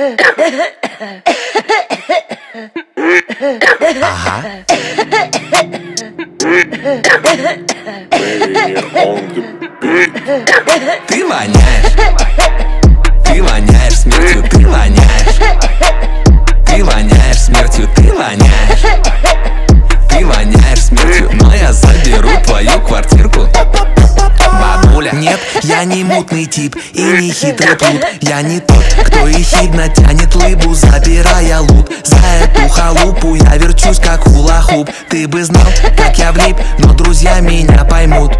Ага. Ты воняешь, ты воняешь смертью, ты воняешь, ты воняешь смертью, ты воняешь, ты воняешь смертью, но я заберу твою квартирку. Бабуля. Нет, я не мутный тип и не хитрый плут. Я не тот, кто ехидно тянет лыбу, забирая лут. За эту халупу я верчусь как хула-хуп. Ты бы знал, как я влип, но друзья меня поймут.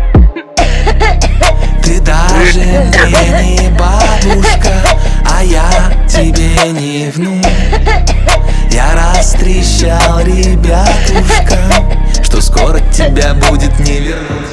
Ты даже мне не бабушка, а я тебе не внук. Я растрещал ребятушкам, что скоро тебя будет не вернуть.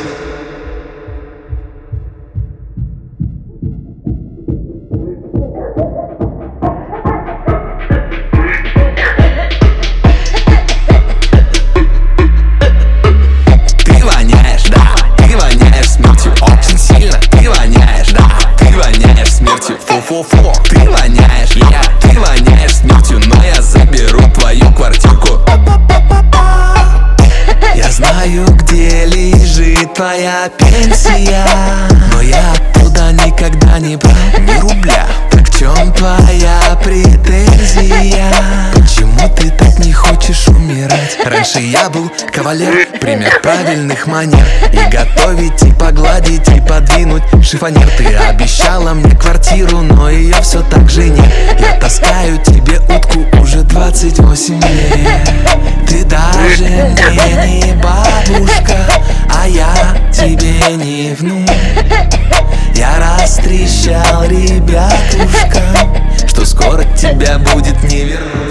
Фу-фу-фу, ты воняешь, ты воняешь смертью, но я заберу твою квартирку. Я знаю, где лежит твоя пенсия, но я оттуда никогда не брал ни рубля. Так в чем твоя претензия? Почему ты так не хочешь умирать? Раньше я был кавалер, пример правильных манер. И готовить, и погладить, и подвинуть шифонер. Ты обещала мне квартиру, но ее все так же нет. Я таскаю тебе утку уже 28 лет. Ты даже мне не бабушка, а я тебе не внук. Я растрещал ребятушкам, что скоро тебя будет не вернуть.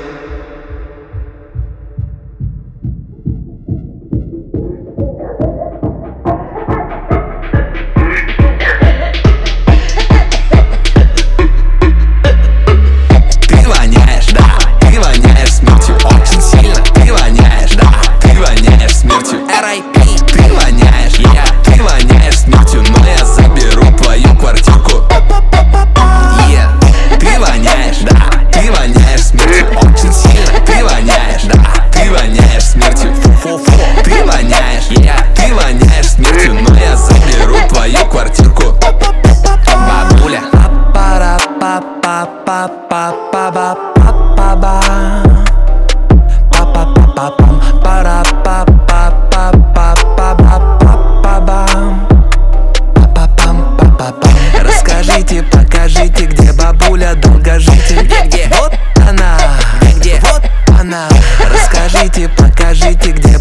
Расскажите, покажите, где бабуля долгожитель. Где? Вот она, где? Вот она. Расскажите, покажите, где